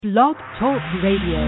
Blog Talk Radio.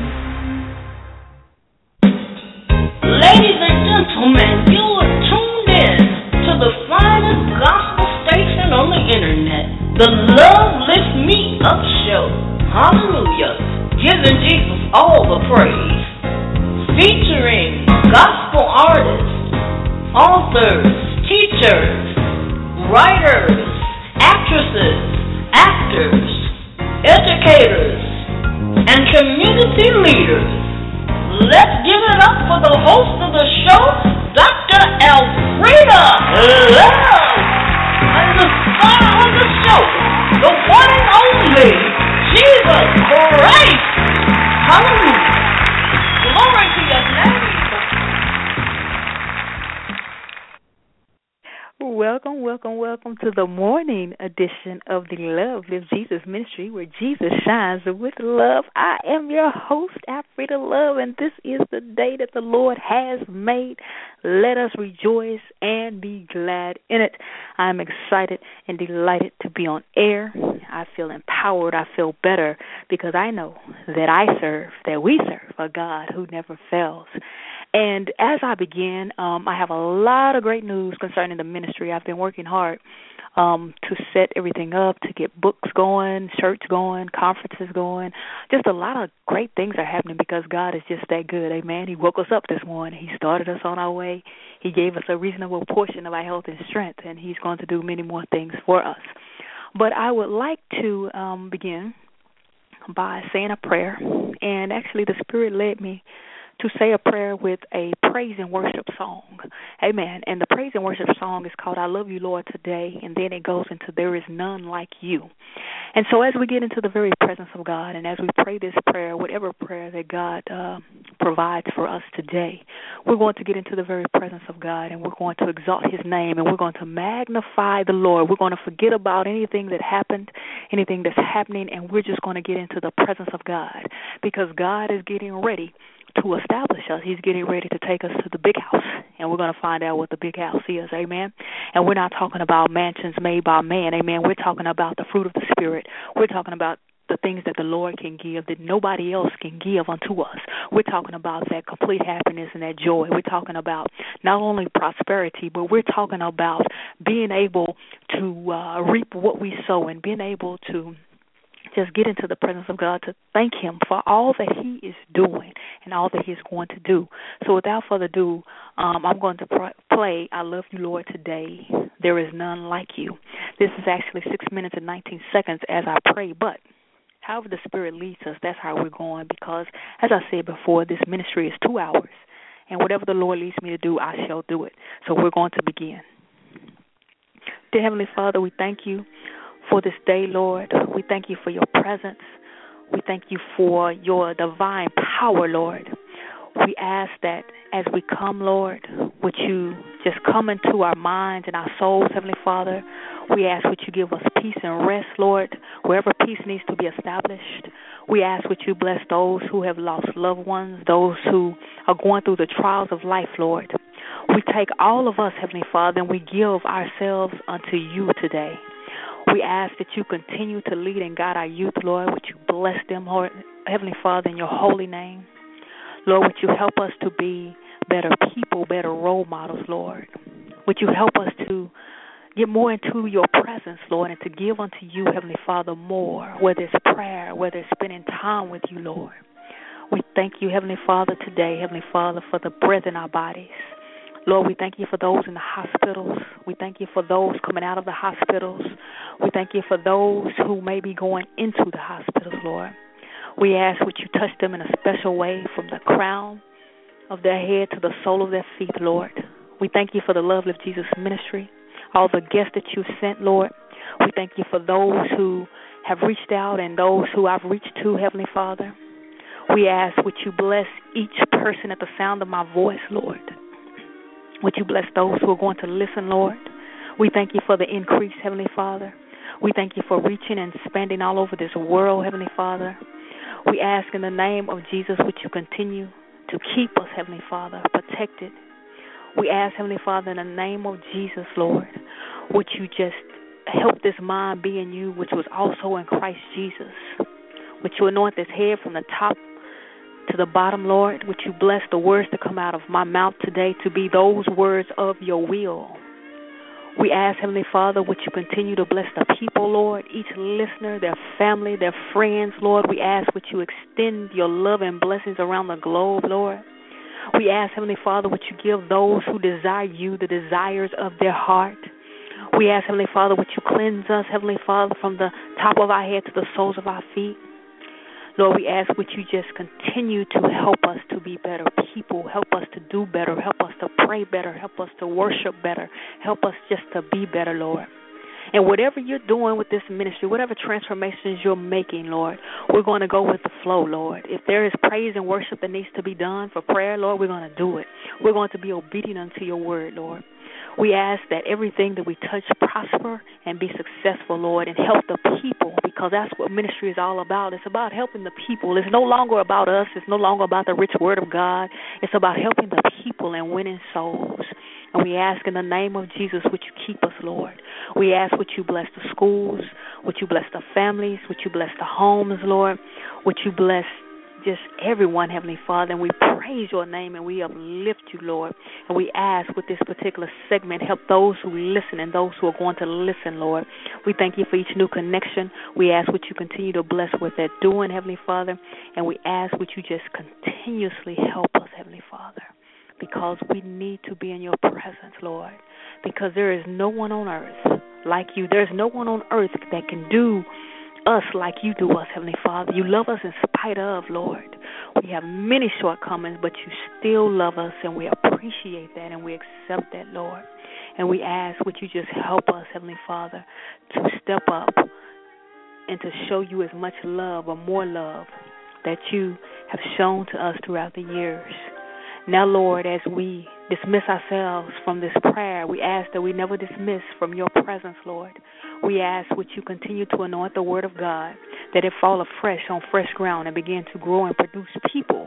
Ladies and gentlemen, you are tuned in to the finest gospel station on the internet, the Love Lift Me Up Show. Hallelujah. Giving Jesus all the praise. Featuring gospel artists, authors, teachers, writers, actresses, actors, educators, and community leaders. Let's give it up for the host of the show, Dr. Elfrida Love, and the star of the show, the one and only Jesus Christ. Hallelujah. Glory to your name. Welcome to the morning edition of the Love Live Jesus Ministry, where Jesus shines with love. I am your host, Elfrida Love, and this is the day that the Lord has made. Let us rejoice and be glad in it. I'm excited and delighted to be on air. I feel empowered. I feel better because I know that we serve a God who never fails. And as I begin, I have a lot of great news concerning the ministry. I've been working hard to set everything up, to get books going, shirts going, conferences going. Just a lot of great things are happening because God is just that good. Amen. He woke us up this morning. He started us on our way. He gave us a reasonable portion of our health and strength, and He's going to do many more things for us. But I would like to begin by saying a prayer. And actually the Spirit led me to say a prayer with a praise and worship song. Amen. And the praise and worship song is called I Love You, Lord, Today, and then it goes into There Is None Like You. And so as we get into the very presence of God and as we pray this prayer, whatever prayer that God provides for us today, we're going to get into the very presence of God and we're going to exalt His name and we're going to magnify the Lord. We're going to forget about anything that happened, anything that's happening, and we're just going to get into the presence of God because God is getting ready to establish us. He's getting ready to take us to the big house, and we're going to find out what the big house is, amen? And we're not talking about mansions made by man, amen? We're talking about the fruit of the Spirit. We're talking about the things that the Lord can give that nobody else can give unto us. We're talking about that complete happiness and that joy. We're talking about not only prosperity, but we're talking about being able to reap what we sow and being able to just get into the presence of God to thank Him for all that He is doing and all that He's going to do. So without further ado, I'm going to play I Love You, Lord, Today. There Is None Like You. This is actually 6 minutes and 19 seconds as I pray, but however the Spirit leads us, that's how we're going because, as I said before, this ministry is 2 hours, and whatever the Lord leads me to do, I shall do it. So we're going to begin. Dear Heavenly Father, we thank You for this day, Lord. We thank You for Your presence. We thank You for Your divine power, Lord. We ask that as we come, Lord, would You just come into our minds and our souls, Heavenly Father. We ask would You give us peace and rest, Lord, wherever peace needs to be established. We ask would You bless those who have lost loved ones, those who are going through the trials of life, Lord. We take all of us, Heavenly Father, and we give ourselves unto You today. We ask that You continue to lead and guide our youth, Lord. Would You bless them, Lord, Heavenly Father, in Your holy name. Lord, would You help us to be better people, better role models, Lord. Would You help us to get more into Your presence, Lord, and to give unto You, Heavenly Father, more, whether it's prayer, whether it's spending time with You, Lord. We thank You, Heavenly Father, today, Heavenly Father, for the breath in our bodies. Lord, we thank You for those in the hospitals. We thank You for those coming out of the hospitals. We thank You for those who may be going into the hospitals, Lord. We ask would You touch them in a special way from the crown of their head to the sole of their feet, Lord. We thank You for the Love Live Jesus ministry, all the guests that You sent, Lord. We thank You for those who have reached out and those who I've reached to, Heavenly Father. We ask would You bless each person at the sound of my voice, Lord. Would You bless those who are going to listen, Lord? We thank You for the increase, Heavenly Father. We thank You for reaching and expanding all over this world, Heavenly Father. We ask in the name of Jesus, would You continue to keep us, Heavenly Father, protected. We ask, Heavenly Father, in the name of Jesus, Lord, would You just help this mind be in You, which was also in Christ Jesus. Would you anoint this head from the top to the bottom, Lord? Would you bless the words to come out of my mouth today to be those words of your will? We ask, Heavenly Father, would you continue to bless the people, Lord, each listener, their family, their friends, Lord. We ask, would you extend your love and blessings around the globe, Lord. We ask, Heavenly Father, would you give those who desire you the desires of their heart. We ask, Heavenly Father, would you cleanse us, Heavenly Father, from the top of our head to the soles of our feet. Lord, we ask, would you just continue to help us to be better people, help us to do better, help us to pray better, help us to worship better, help us just to be better, Lord. And whatever you're doing with this ministry, whatever transformations you're making, Lord, we're going to go with the flow, Lord. If there is praise and worship that needs to be done for prayer, Lord, we're going to do it. We're going to be obedient unto your word, Lord. We ask that everything that we touch prosper and be successful, Lord, and help the people, because that's what ministry is all about. It's about helping the people. It's no longer about us. It's no longer about the rich word of God. It's about helping the people and winning souls. And we ask in the name of Jesus, would you keep us, Lord? We ask, would you bless the schools? Would you bless the families? Would you bless the homes, Lord? Would you bless just everyone, Heavenly Father? And we praise your name and we uplift you, Lord. And we ask with this particular segment, help those who listen and those who are going to listen, Lord. We thank you for each new connection. We ask would you continue to bless what they're doing, Heavenly Father. And we ask would you just continuously help us, Heavenly Father, because we need to be in your presence, Lord, because there is no one on earth like you. There's no one on earth that can do us like you do us, Heavenly Father. You love us in spite of, Lord. We have many shortcomings, but you still love us, and we appreciate that, and we accept that, Lord. And we ask, would you just help us, Heavenly Father, to step up and to show you as much love or more love that you have shown to us throughout the years. Now, Lord, as we dismiss ourselves from this prayer, we ask that we never dismiss from your presence, Lord. We ask would you continue to anoint the word of God, that it fall afresh on fresh ground and begin to grow and produce people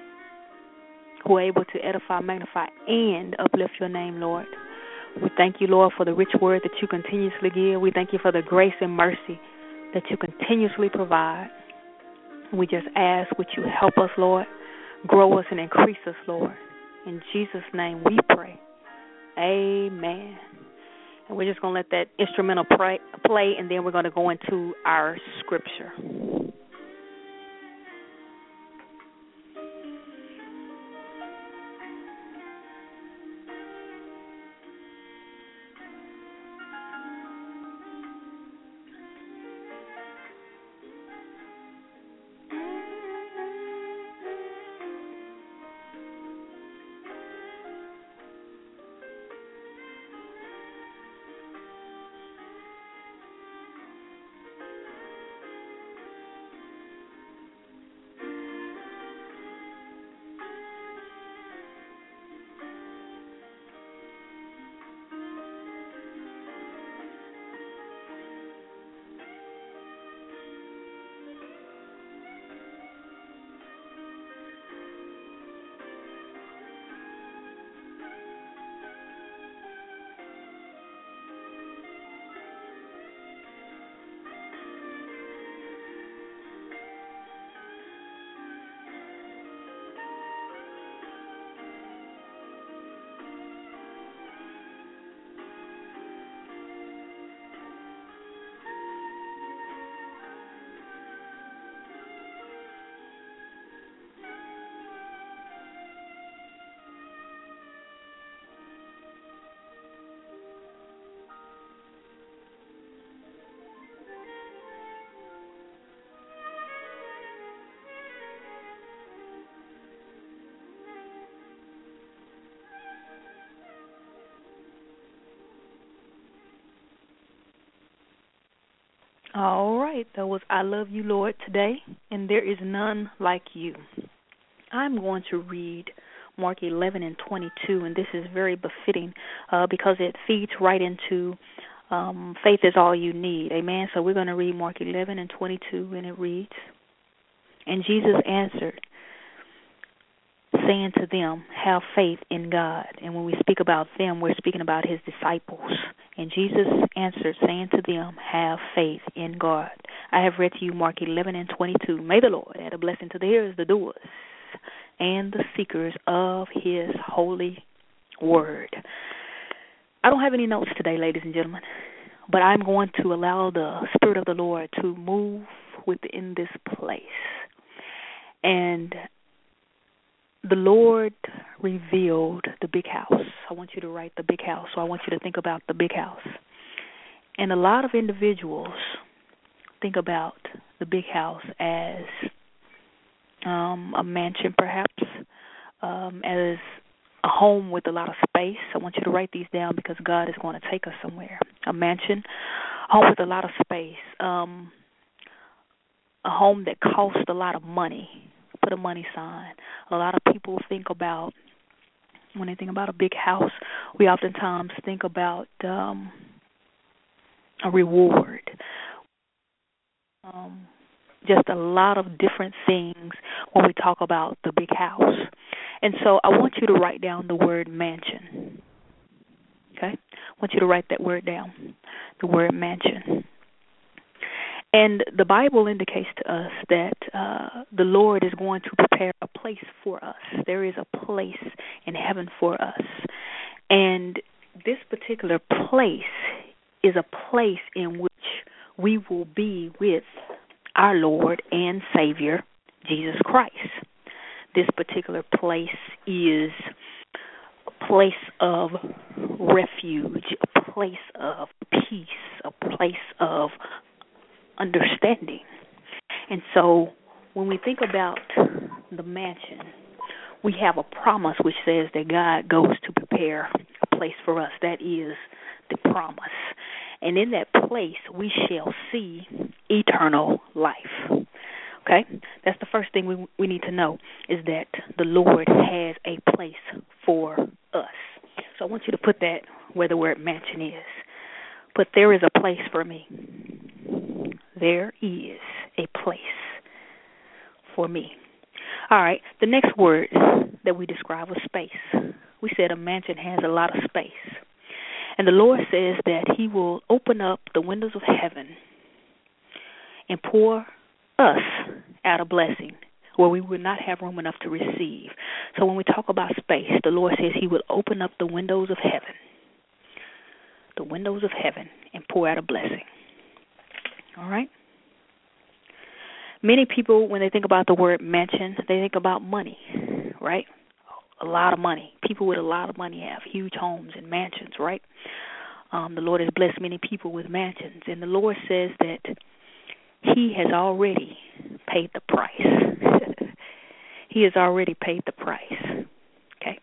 who are able to edify, magnify, and uplift your name, Lord. We thank you, Lord, for the rich word that you continuously give. We thank you for the grace and mercy that you continuously provide. We just ask would you help us, Lord, grow us and increase us, Lord. In Jesus' name we pray. Amen. And we're just going to let that instrumental play, and then we're going to go into our scripture. All right, that was I Love You, Lord, today, and there is none like you. I'm going to read Mark 11 and 22, and this is very befitting because it feeds right into faith is all you need, amen? So we're going to read Mark 11 and 22, and it reads, and Jesus answered, saying to them, have faith in God. And when we speak about them, we're speaking about his disciples. And Jesus answered, saying to them, have faith in God. I have read to you Mark 11:22. May the Lord add a blessing to the hearers, the doers, and the seekers of his holy word. I don't have any notes today, ladies and gentlemen, but I'm going to allow the Spirit of the Lord to move within this place. And the Lord revealed the big house. I want you to write the big house, so I want you to think about the big house. And a lot of individuals think about the big house as a mansion, perhaps, as a home with a lot of space. I want you to write these down because God is going to take us somewhere. A mansion, a home with a lot of space, a home that costs a lot of money. Put a money sign. A lot of people think about, when they think about a big house, we oftentimes think about a reward. Just a lot of different things when we talk about the big house. And so I want you to write down the word mansion. Okay? I want you to write that word down, the word mansion. And the Bible indicates to us that the Lord is going to prepare a place for us. There is a place in heaven for us. And this particular place is a place in which we will be with our Lord and Savior, Jesus Christ. This particular place is a place of refuge, a place of peace, a place of understanding. And so when we think about the mansion, we have a promise which says that God goes to prepare a place for us. That is the promise. And in that place, we shall see eternal life. Okay? That's the first thing we need to know, is that the Lord has a place for us. So I want you to put that where the word mansion is. But there is a place for me. There is a place for me. All right, the next word that we describe was space. We said a mansion has a lot of space. And the Lord says that he will open up the windows of heaven and pour us out a blessing where we would not have room enough to receive. So when we talk about space, the Lord says he will open up the windows of heaven, and pour out a blessing. All right? Many people, when they think about the word mansion, they think about money, right? A lot of money. People with a lot of money have huge homes and mansions, right? The Lord has blessed many people with mansions. And the Lord says that he has already paid the price. He has already paid the price. Okay?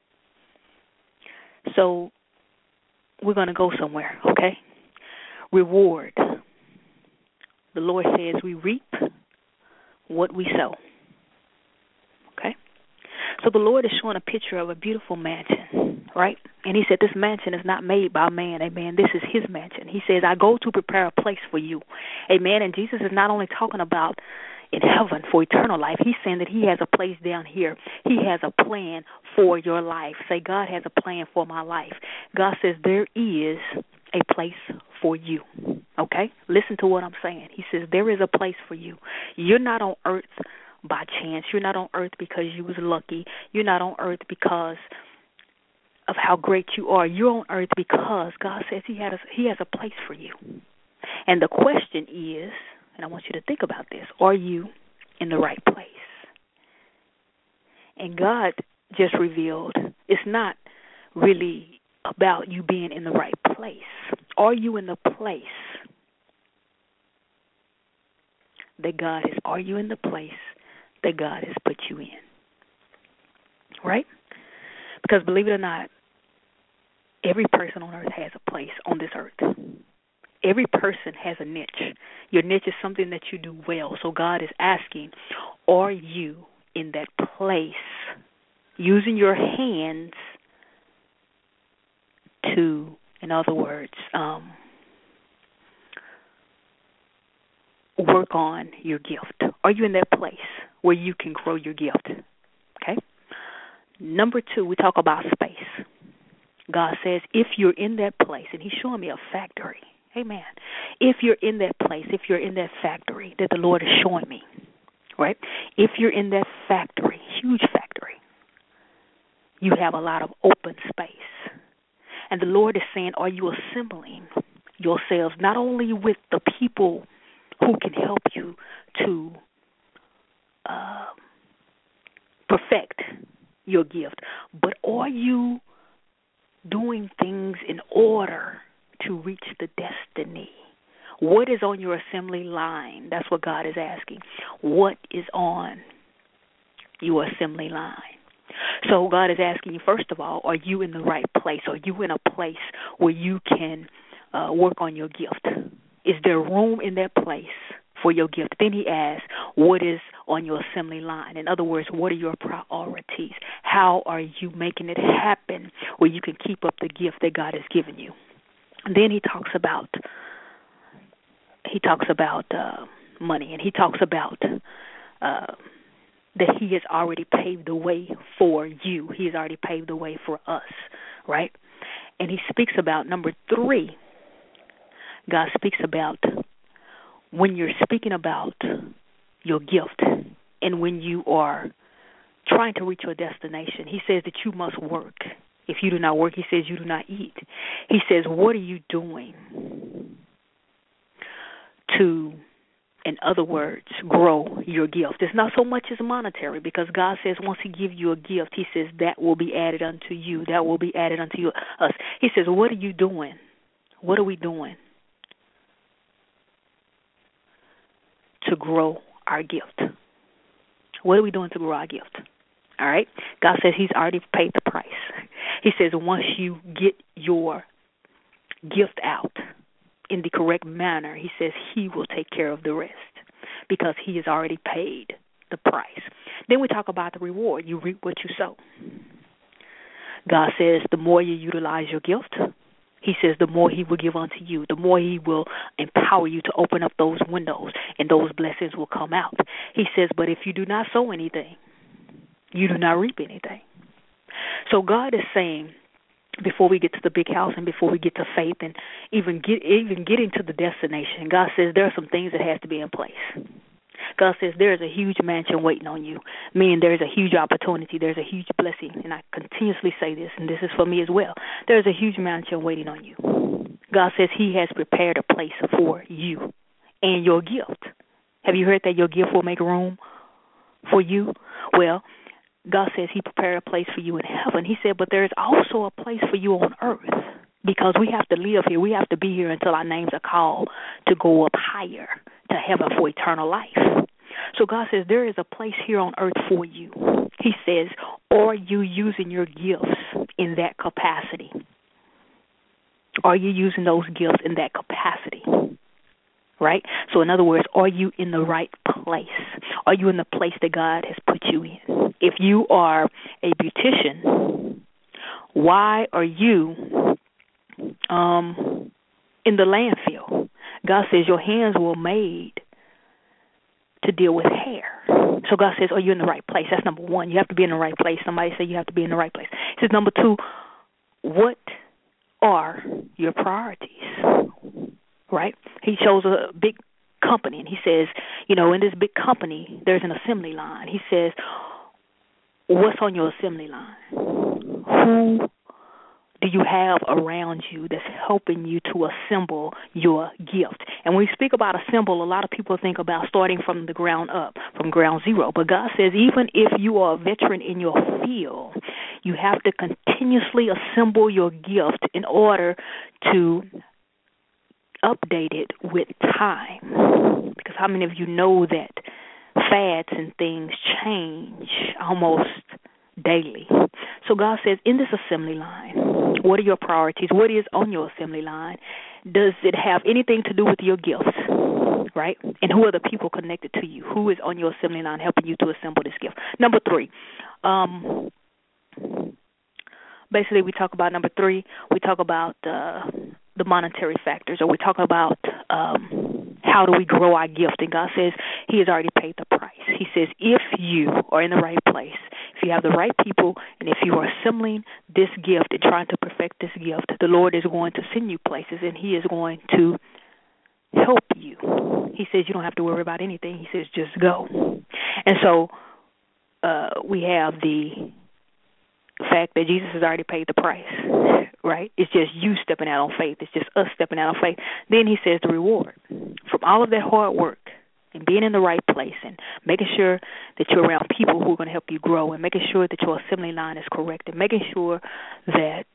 So we're going to go somewhere, okay? Reward. The Lord says we reap what we sow. Okay? So the Lord is showing a picture of a beautiful mansion, right? And he said this mansion is not made by man, amen. This is his mansion. He says, I go to prepare a place for you, amen. And Jesus is not only talking about in heaven for eternal life. He's saying that he has a place down here. He has a plan for your life. Say, God has a plan for my life. God says there is a place for you, okay? Listen to what I'm saying. He says there is a place for you. You're not on earth by chance. You're not on earth because you was lucky. You're not on earth because of how great you are. You're on earth because God says he has a place for you. And the question is, and I want you to think about this, are you in the right place? And God just revealed it's not really about you being in the right place. Are you in the place that God has? Are you in the place that God has put you in? Right? Because believe it or not, every person on earth has a place on this earth. Every person has a niche. Your niche is something that you do well. So God is asking, are you in that place using your hands to, in other words, work on your gift? Are you in that place where you can grow your gift? Okay? Number 2, we talk about space. God says if you're in that place, and he's showing me a factory, Amen. If you're in that place, if you're in that factory that the Lord is showing me, right? If you're in that factory, huge factory, you have a lot of open space. And the Lord is saying, are you assembling yourselves not only with the people who can help you to perfect your gift, but are you doing things in order to reach the destiny? What is on your assembly line? That's what God is asking. What is on your assembly line? So God is asking you, first of all, are you in the right place? Are you in a place where you can work on your gift? Is there room in that place for your gift? Then he asks, what is on your assembly line? In other words, what are your priorities? How are you making it happen where you can keep up the gift that God has given you? And then he talks about money, and he talks about that he has already paved the way for you. He has already paved the way for us, right? And he speaks about, number 3, God speaks about when you're speaking about your gift and when you are trying to reach your destination, he says that you must work. If you do not work, he says you do not eat. He says, what are you doing to, in other words, grow your gift? It's not so much as monetary, because God says once he gives you a gift, he says that will be added unto you. That will be added unto us. He says, what are you doing? What are we doing to grow our gift? What are we doing to grow our gift? All right? God says he's already paid the price. He says once you get your gift out in the correct manner, he says he will take care of the rest because he has already paid the price. Then we talk about the reward. You reap what you sow. God says the more you utilize your gift, he says the more he will give unto you, the more he will empower you to open up those windows, and those blessings will come out. He says, but if you do not sow anything, you do not reap anything. So God is saying, before we get to the big house and before we get to faith and even getting to the destination, God says there are some things that have to be in place. God says there is a huge mansion waiting on you, meaning there is a huge opportunity, there's a huge blessing, and I continuously say this, and this is for me as well. There is a huge mansion waiting on you. God says he has prepared a place for you and your gift. Have you heard that your gift will make room for you? Well, God says he prepared a place for you in heaven. He said, but there is also a place for you on earth, because we have to live here. We have to be here until our names are called to go up higher to heaven for eternal life. So God says there is a place here on earth for you. He says, are you using your gifts in that capacity? Are you using those gifts in that capacity? Right? So in other words, are you in the right place? Are you in the place that God has put you in? If you are a beautician, why are you in the landfill? God says your hands were made to deal with hair. So God says, are you in the right place? That's number 1. You have to be in the right place. Somebody say you have to be in the right place. He says, number 2, what are your priorities? Right? He shows a big company, and he says, in this big company, there's an assembly line. He says, what's on your assembly line? Who do you have around you that's helping you to assemble your gift? And when we speak about assemble, a lot of people think about starting from the ground up, from ground zero. But God says even if you are a veteran in your field, you have to continuously assemble your gift in order to update it with time. Because how many of you know that fads and things change almost daily? So God says, in this assembly line, what are your priorities? What is on your assembly line? Does it have anything to do with your gifts? Right? And who are the people connected to you? Who is on your assembly line helping you to assemble this gift? Number 3, basically we talk about number 3, we talk about the monetary factors, or we talk about how do we grow our gift. And God says he has already paid the price. He says if you are in the right place, if you have the right people, and if you are assembling this gift and trying to perfect this gift, the Lord is going to send you places, and he is going to help you. He says you don't have to worry about anything. He says just go. And so we have the fact that Jesus has already paid the price, right? It's just you stepping out on faith. It's just us stepping out on faith. Then he says the reward from all of that hard work and being in the right place and making sure that you're around people who are going to help you grow and making sure that your assembly line is correct and making sure that,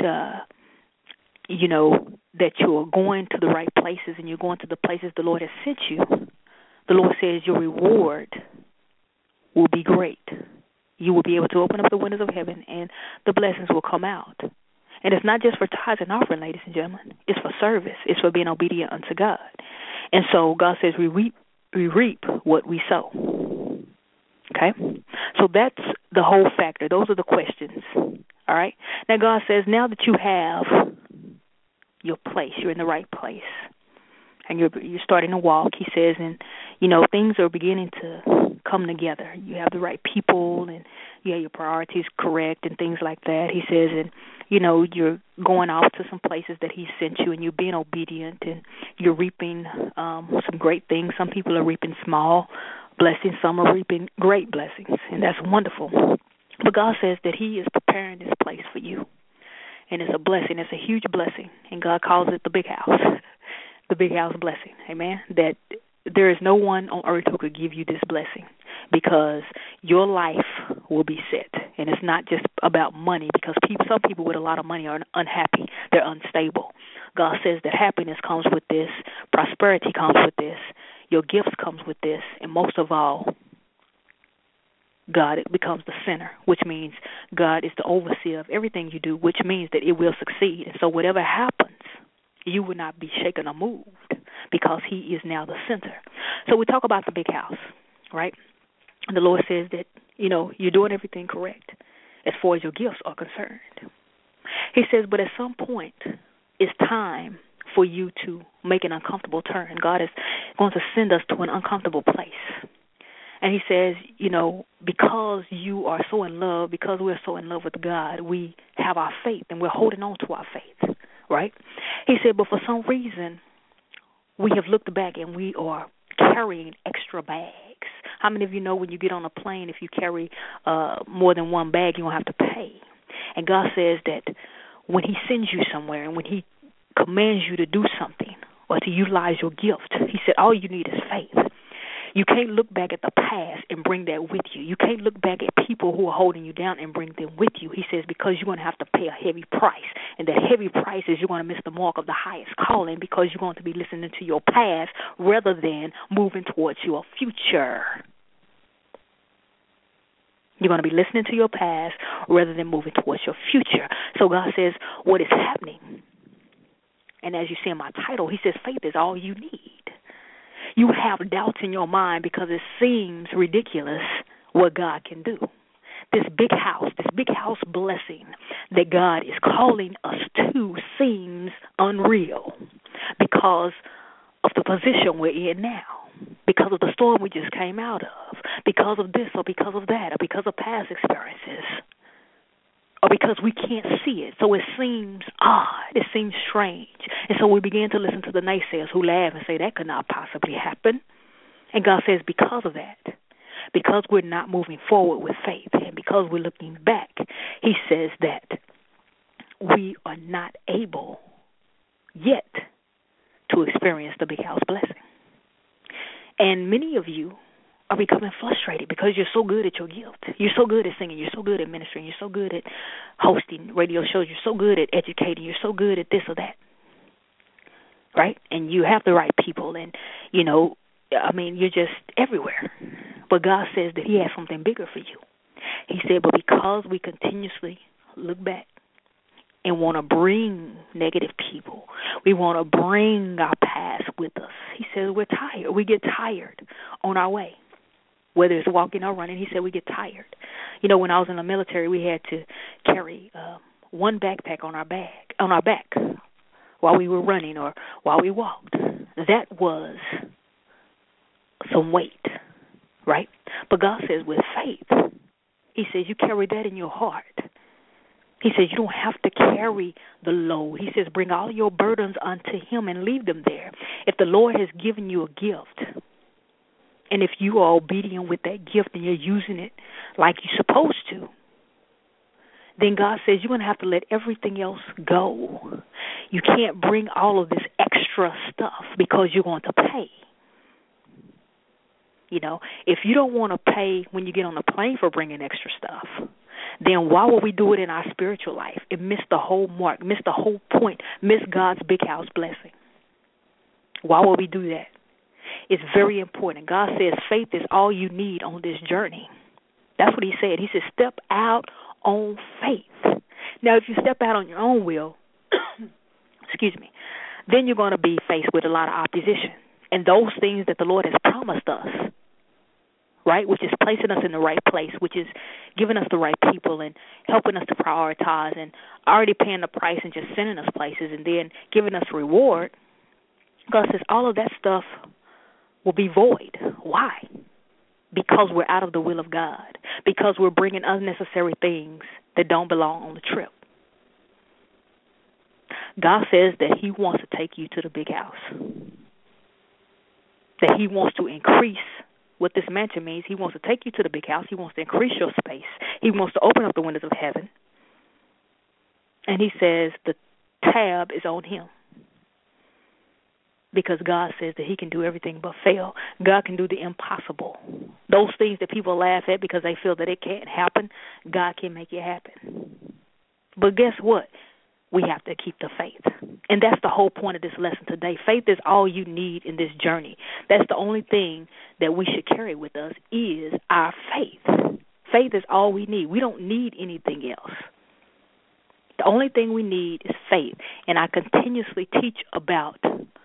that you're going to the right places and you're going to the places the Lord has sent you. The Lord says your reward will be great. You will be able to open up the windows of heaven and the blessings will come out. And it's not just for tithes and offering, ladies and gentlemen. It's for service. It's for being obedient unto God. And so God says we reap what we sow. Okay? So that's the whole factor. Those are the questions. All right? Now God says now that you have your place, you're in the right place, and you're starting to walk, he says, and, things are beginning to come together. You have the right people, and you have your priorities correct and things like that. He says, and, you're going off to some places that he sent you, and you're being obedient, and you're reaping some great things. Some people are reaping small blessings. Some are reaping great blessings, and that's wonderful. But God says that he is preparing this place for you, and it's a blessing. It's a huge blessing, and God calls it the big house, the big house blessing, amen, that there is no one on earth who could give you this blessing because your life will be set. And it's not just about money because some people with a lot of money are unhappy. They're unstable. God says that happiness comes with this. Prosperity comes with this. Your gifts comes with this. And most of all, God, it becomes the center, which means God is the overseer of everything you do, which means that it will succeed. And so whatever happens, you will not be shaken or moved because he is now the center. So we talk about the big house, right? And the Lord says that, you're doing everything correct as far as your gifts are concerned. He says, but at some point, it's time for you to make an uncomfortable turn. God is going to send us to an uncomfortable place. And he says, because you are so in love, because we're so in love with God, we have our faith and we're holding on to our faith, right? He said, but for some reason, we have looked back and we are carrying extra bags. How many of you know when you get on a plane, if you carry more than one bag, you're going to have to pay? And God says that when he sends you somewhere and when he commands you to do something or to utilize your gift, he said all you need is faith. You can't look back at the past and bring that with you. You can't look back at people who are holding you down and bring them with you. He says because you're going to have to pay a heavy price. And that heavy price is you're going to miss the mark of the highest calling because you're going to be listening to your past rather than moving towards your future. You're going to be listening to your past rather than moving towards your future. So God says what is happening. And as you see in my title, he says faith is all you need. You have doubts in your mind because it seems ridiculous what God can do. This big house blessing that God is calling us to seems unreal because of the position we're in now, because of the storm we just came out of, because of this or because of that or because of past experiences or because we can't see it. So it seems odd. It seems strange. And so we begin to listen to the naysayers who laugh and say that could not possibly happen. And God says because of that, because we're not moving forward with faith and because we're looking back, he says that we are not able yet to experience the big house blessing. And many of you are becoming frustrated because you're so good at your gift. You're so good at singing. You're so good at ministering. You're so good at hosting radio shows. You're so good at educating. You're so good at this or that, right? And you have the right people and, you're just everywhere. But God says that he has something bigger for you. He said, but because we continuously look back and want to bring negative people, we want to bring our past with us. He says we're tired. We get tired on our way. Whether it's walking or running, he said we get tired. When I was in the military, we had to carry one backpack on our back while we were running or while we walked. That was some weight, right? But God says with faith, he says you carry that in your heart. He says you don't have to carry the load. He says bring all your burdens unto him and leave them there. If the Lord has given you a gift, and if you are obedient with that gift and you're using it like you're supposed to, then God says you're going to have to let everything else go. You can't bring all of this extra stuff because you're going to pay. You know, if you don't want to pay when you get on the plane for bringing extra stuff, then why would we do it in our spiritual life and miss the whole mark, miss the whole point, miss God's big house blessing? Why would we do that? It's very important. God says faith is all you need on this journey. That's what he said. He said step out on faith. Now, if you step out on your own will, excuse me, then you're going to be faced with a lot of opposition. And those things that the Lord has promised us, right, which is placing us in the right place, which is giving us the right people and helping us to prioritize and already paying the price and just sending us places and then giving us reward, God says all of that stuff will be void. Why? Because we're out of the will of God, because we're bringing unnecessary things that don't belong on the trip. God says that he wants to take you to the big house, that he wants to increase what this mansion means. He wants to take you to the big house. He wants to increase your space. He wants to open up the windows of heaven. And he says the tab is on him, because God says that he can do everything but fail. God can do the impossible. Those things that people laugh at because they feel that it can't happen, God can make it happen. But guess what? We have to keep the faith. And that's the whole point of this lesson today. Faith is all you need in this journey. That's the only thing that we should carry with us is our faith. Faith is all we need. We don't need anything else. The only thing we need is faith. And I continuously teach about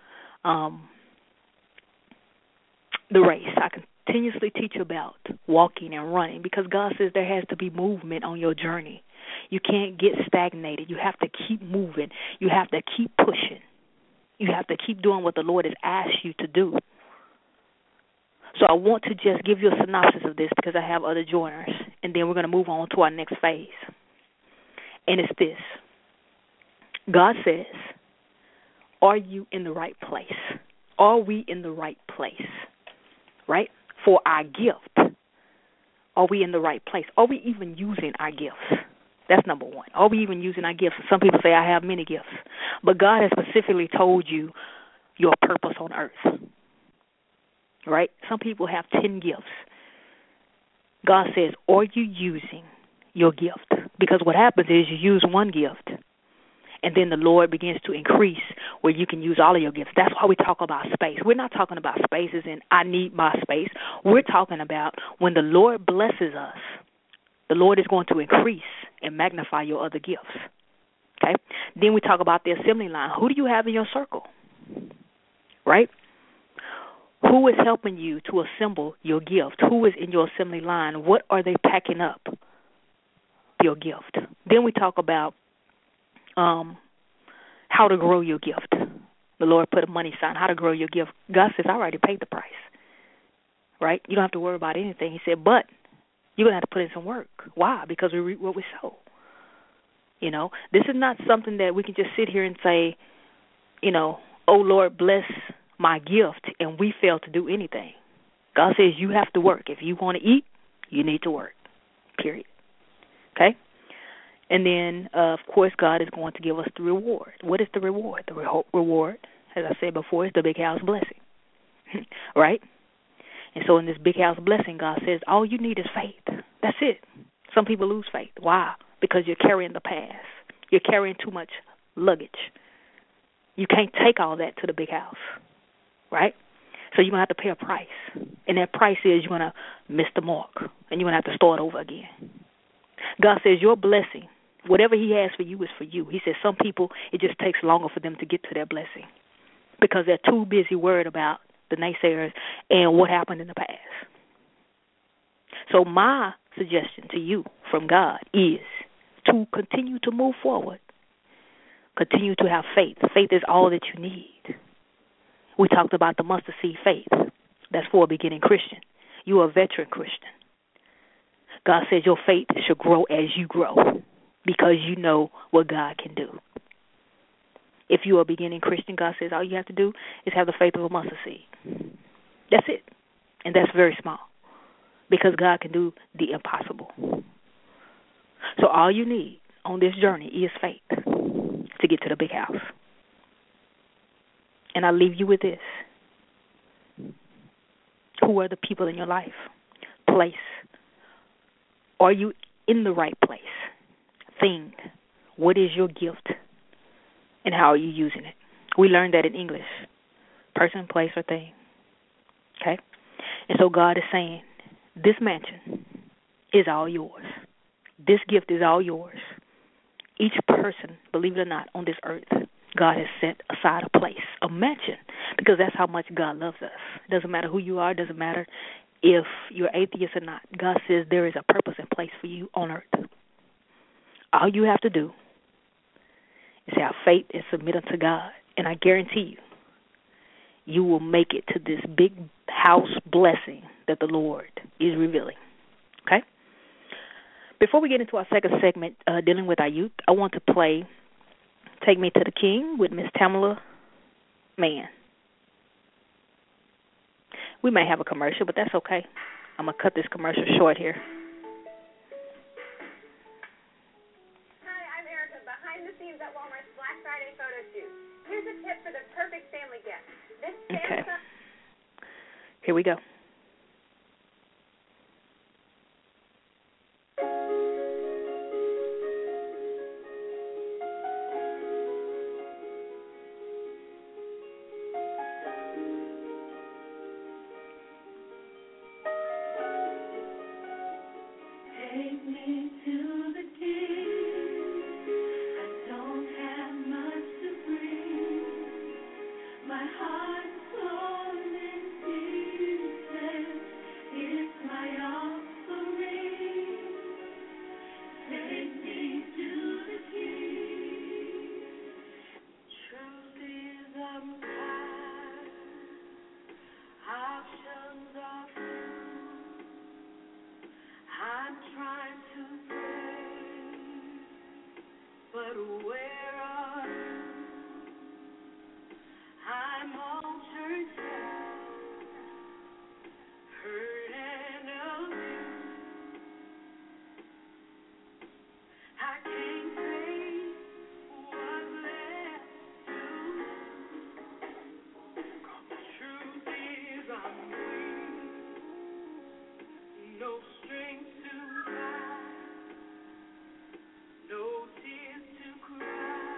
the race. I continuously teach about walking and running because God says there has to be movement on your journey. You can't get stagnated. You have to keep moving. You have to keep pushing. You have to keep doing what the Lord has asked you to do. So I want to just give you a synopsis of this because I have other joiners, and then we're going to move on to our next phase. And it's this. God says, are you in the right place? Are we in the right place? Right? For our gift. Are we in the right place? Are we even using our gifts? That's number one. Are we even using our gifts? Some people say, I have many gifts. But God has specifically told you your purpose on earth. Right? Some people have 10 gifts. God says, are you using your gift? Because what happens is you use one gift, and then the Lord begins to increase where you can use all of your gifts. That's why we talk about space. We're not talking about spaces and I need my space. We're talking about when the Lord blesses us, the Lord is going to increase and magnify your other gifts. Okay? Then we talk about the assembly line. Who do you have in your circle? Right? Who is helping you to assemble your gift? Who is in your assembly line? What are they packing up your gift? Then we talk about how to grow your gift. The Lord put a money sign, how to grow your gift. God says, I already paid the price. Right? You don't have to worry about anything. He said, but you're going to have to put in some work. Why? Because we reap what we sow. You know, this is not something that we can just sit here and say, you know, oh, Lord, bless my gift, and we fail to do anything. God says you have to work. If you want to eat, you need to work, period. Okay? And then, of course, God is going to give us the reward. What is the reward? The reward, as I said before, is the big house blessing, right? And so in this big house blessing, God says, all you need is faith. That's it. Some people lose faith. Why? Because you're carrying the past. You're carrying too much luggage. You can't take all that to the big house, right? So you're going to have to pay a price. And that price is you're going to miss the mark, and you're going to have to start over again. God says your blessing, whatever he has for you is for you. He says some people, it just takes longer for them to get to their blessing because they're too busy worried about the naysayers and what happened in the past. So my suggestion to you from God is to continue to move forward. Continue to have faith. Faith is all that you need. We talked about the mustard seed faith. That's for a beginning Christian. You are a veteran Christian. God says your faith should grow as you grow. because you know what God can do. If you are a beginning Christian, God says all you have to do is have the faith of a mustard seed. That's it. And that's very small because God can do the impossible. So all you need on this journey is faith to get to the big house. And I leave you with this. Who are the people in your life? Place. Are you in the right place? Thing. What is your gift? And how are you using it? We learned that in English. Person, place, or thing. Okay? And so God is saying, this mansion is all yours. This gift is all yours. Each person, believe it or not, on this earth, God has set aside a place, a mansion, because that's how much God loves us. It doesn't matter who you are. It doesn't matter if you're atheist or not. God says there is a purpose and place for you on earth. All you have to do is have faith and submit unto God. And I guarantee you, you will make it to this big house blessing that the Lord is revealing. Okay? Before we get into our second segment, dealing with our youth, I want to play Take Me to the King with Miss Tamala Mann. We may have a commercial, but that's okay. I'm going to cut this commercial short here. Hi, I'm Erica, behind the scenes at Walmart's Black Friday photo shoot. Here's a tip for the perfect family gift. Okay. Here we go. Take me to the King. I don't have much to bring. My heart's torn in pieces. It's my offering. Take me to the King. Truth is I'm tired. Options are few. I'm trying to pray, but where are you? I'm all church out, hurt and abused. I can't say what's left to do. Truth is I'm weak, no strength to fight, no tears to cry.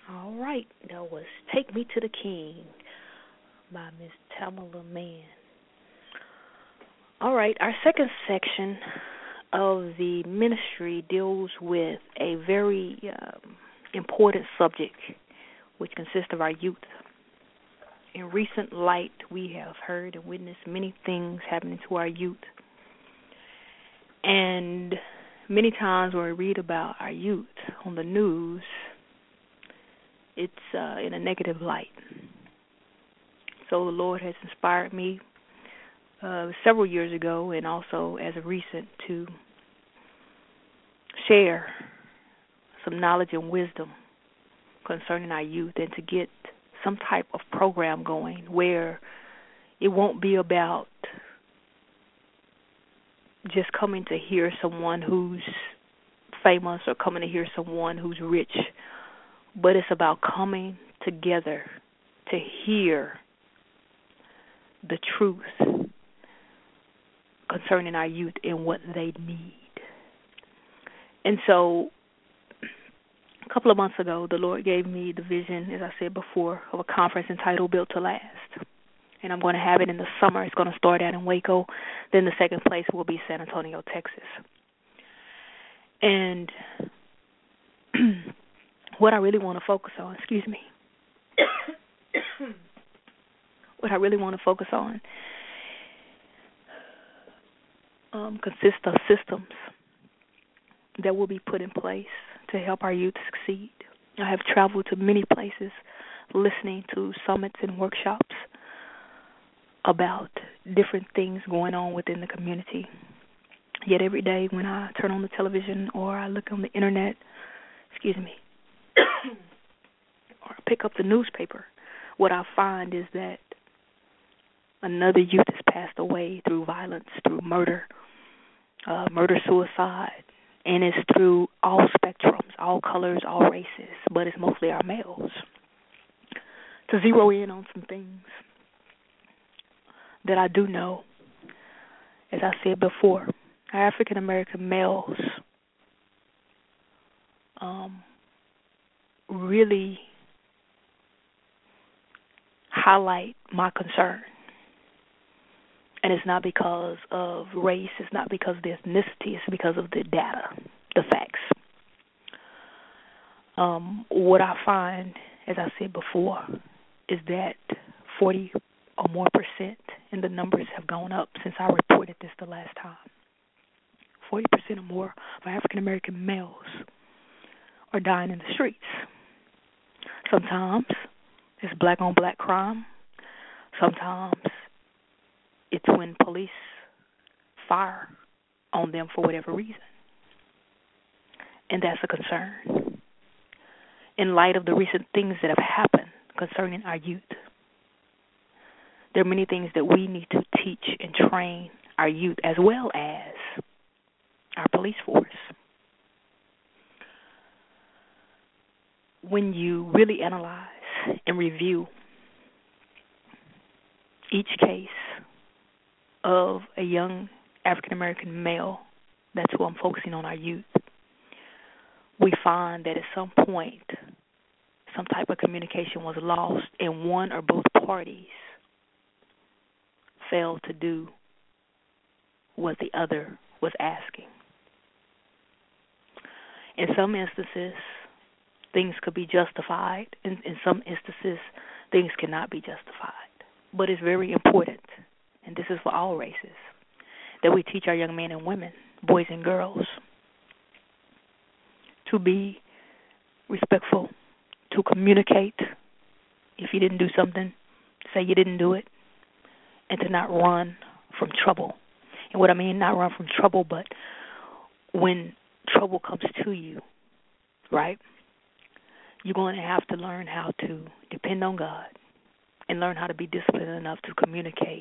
All right, that was Take Me to the King by Miss Tamala Mann. All right, our second section of the ministry deals with a very important subject, which consists of our youth. In recent light, we have heard and witnessed many things happening to our youth. And many times when we read about our youth on the news, it's in a negative light. So the Lord has inspired me several years ago and also as of recent to share some knowledge and wisdom concerning our youth and to get some type of program going where it won't be about just coming to hear someone who's famous or coming to hear someone who's rich, but it's about coming together to hear the truth concerning our youth and what they need. And so a couple of months ago, the Lord gave me the vision, as I said before, of a conference entitled Built to Last. And I'm going to have it in the summer. It's going to start out in Waco. Then the second place will be San Antonio, Texas. And what I really want to focus on, what I really want to focus on consists of systems that will be put in place to help our youth succeed. I have traveled to many places listening to summits and workshops about different things going on within the community. Yet every day when I turn on the television or I look on the internet, or pick up the newspaper, what I find is that another youth has passed away through violence, through murder, suicide, and it's through all spectrums, all colors, all races, but it's mostly our males. To zero in on some things that I do know, as I said before, our African American males really highlight my concern. And it's not because of race, it's not because of the ethnicity, it's because of the data, the facts. What I find, as I said before, is that 40 or more percent, and the numbers have gone up since I reported this the last time. 40% or more of African American males are dying in the streets. Sometimes it's black on black crime. Sometimes it's when police fire on them for whatever reason. And that's a concern. In light of the recent things that have happened concerning our youth, there are many things that we need to teach and train our youth as well as our police force. When you really analyze and review each case of a young African-American male, that's who I'm focusing on, our youth, we find that at some point some type of communication was lost and one or both parties failed to do what the other was asking. In some instances, things could be justified. In some instances, things cannot be justified. But it's very important, and this is for all races, that we teach our young men and women, boys and girls, to be respectful, to communicate. If you didn't do something, say you didn't do it, and to not run from trouble. And what I mean, not run from trouble, but when trouble comes to you, right, you're going to have to learn how to depend on God and learn how to be disciplined enough to communicate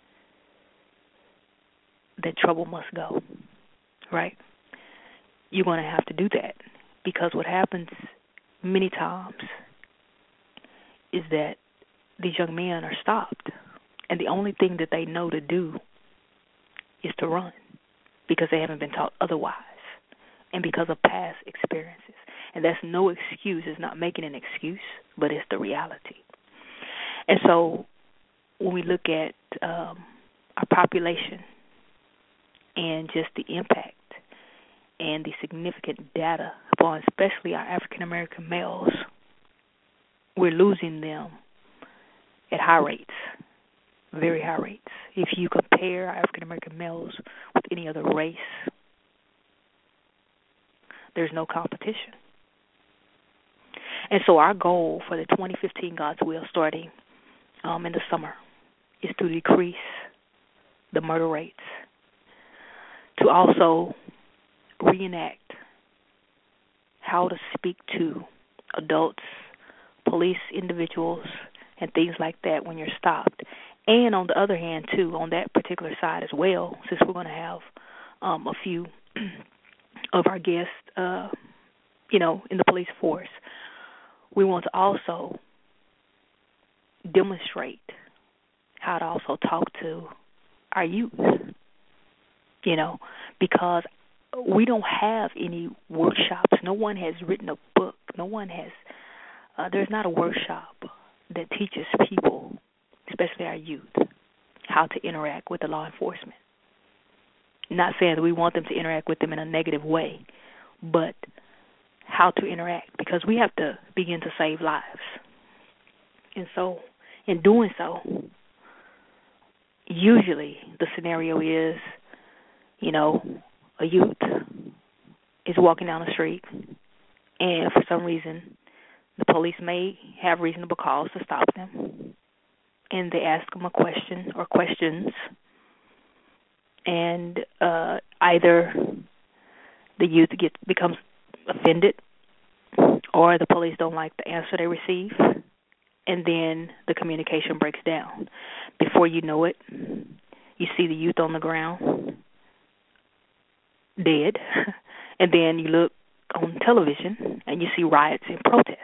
that trouble must go, right? You're going to have to do that because what happens many times is that these young men are stopped, and the only thing that they know to do is to run because they haven't been taught otherwise and because of past experiences. And that's no excuse. It's not making an excuse, but it's the reality. And so when we look at our population and just the impact and the significant data upon especially our African-American males, we're losing them at high rates, very high rates. If you compare our African-American males with any other race, there's no competition. And so our goal for the 2015 God's Will starting in the summer is to decrease the murder rates, to also reenact how to speak to adults, police individuals, and things like that when you're stopped. And on the other hand, too, on that particular side as well, since we're going to have a few of our guests, in the police force, we want to also demonstrate how to also talk to our youth, because we don't have any workshops. No one has written a book. No one has, there's not a workshop that teaches people, especially our youth, how to interact with the law enforcement. Not saying that we want them to interact with them in a negative way, but how to interact, because we have to begin to save lives. And so, in doing so, usually the scenario is, a youth is walking down the street, and for some reason, the police may have reasonable cause to stop them, and they ask them a question or questions, and either the youth becomes offended, or the police don't like the answer they receive, and then the communication breaks down. Before you know it, you see the youth on the ground, dead, and then you look on television and you see riots and protests,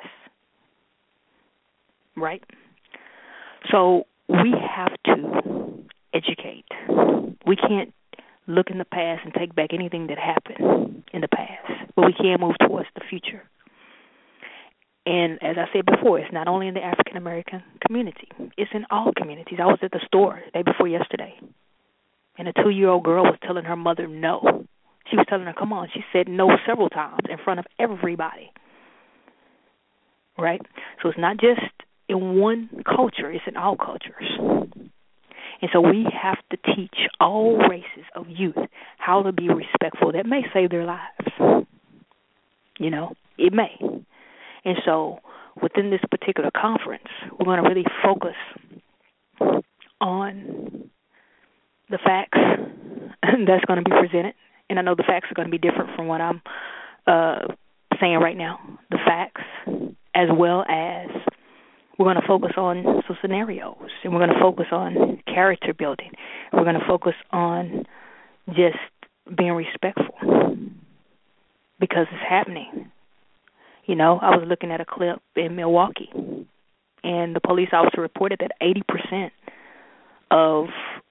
right? So we have to educate. We can't look in the past and take back anything that happened in the past, but we can move towards the future. And as I said before, it's not only in the African-American community. It's in all communities. I was at the store the day before yesterday, and a 2-year-old girl was telling her mother no. She was telling her, come on. She said no several times in front of everybody, right? So it's not just in one culture. It's in all cultures. And so we have to teach all races of youth how to be respectful. That may save their lives. It may. And so within this particular conference, we're going to really focus on the facts that's going to be presented. And I know the facts are going to be different from what I'm saying right now. The facts, as well as we're going to focus on some scenarios, and we're going to focus on character building. We're going to focus on just being respectful, because it's happening. I was looking at a clip in Milwaukee, and the police officer reported that 80% of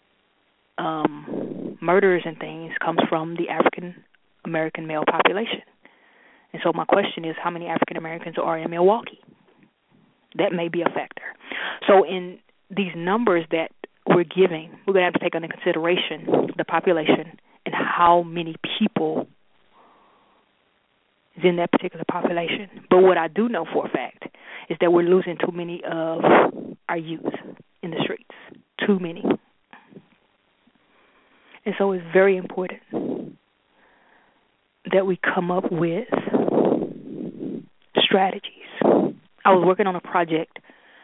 murders and things comes from the African-American male population. And so my question is, how many African-Americans are in Milwaukee? That may be a factor. So in these numbers that we're giving, we're going to have to take into consideration the population and how many people is in that particular population. But what I do know for a fact is that we're losing too many of our youth in the streets. Too many. And so it's very important that we come up with strategies. I was working on a project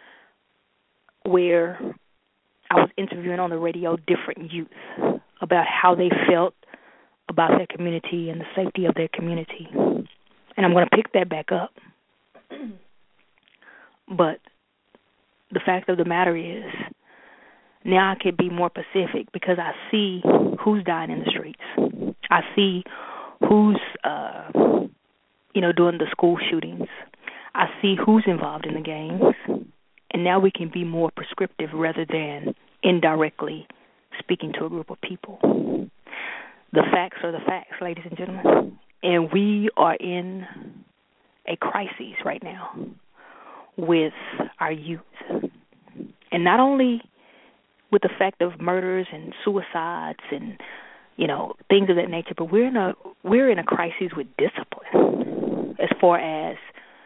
where I was interviewing on the radio different youth about how they felt about their community and the safety of their community. And I'm going to pick that back up. But the fact of the matter is, now I can be more specific because I see who's dying in the streets. I see who's, doing the school shootings. I see who's involved in the gangs. And now we can be more prescriptive rather than indirectly speaking to a group of people. The facts are the facts, ladies and gentlemen. And we are in a crisis right now with our youth. And not only with the fact of murders and suicides and, things of that nature, but we're in a crisis with discipline as far as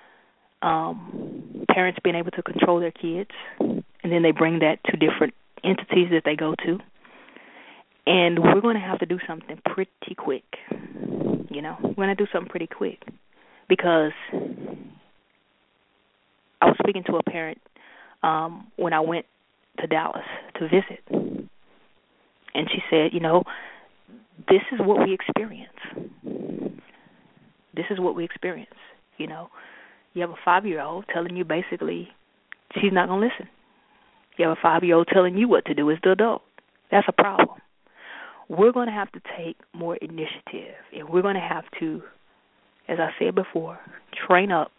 parents being able to control their kids, and then they bring that to different entities that they go to. And we're going to have to do something pretty quick. We're going to do something pretty quick because I was speaking to a parent when I went to Dallas to visit, and she said, this is what we experience. This is what we experience. You have a 5-year-old telling you basically she's not going to listen. You have a 5-year-old telling you what to do as the adult. That's a problem. We're going to have to take more initiative, and we're going to have to, as I said before, train up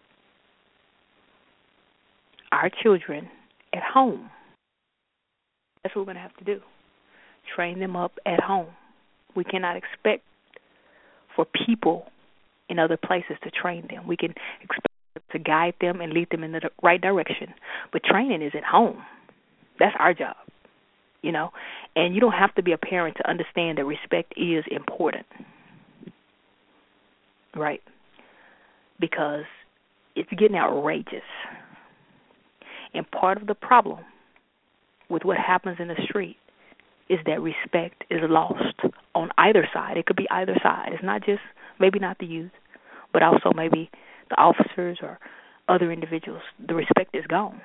our children at home. That's what we're going to have to do. Train them up at home. We cannot expect for people in other places to train them. We can expect to guide them and lead them in the right direction, but training is at home. That's our job, and you don't have to be a parent to understand that respect is important, right? Because it's getting outrageous. And part of the problem with what happens in the street is that respect is lost on either side. It could be either side. It's not just, maybe not the youth, but also maybe the officers or other individuals. The respect is gone.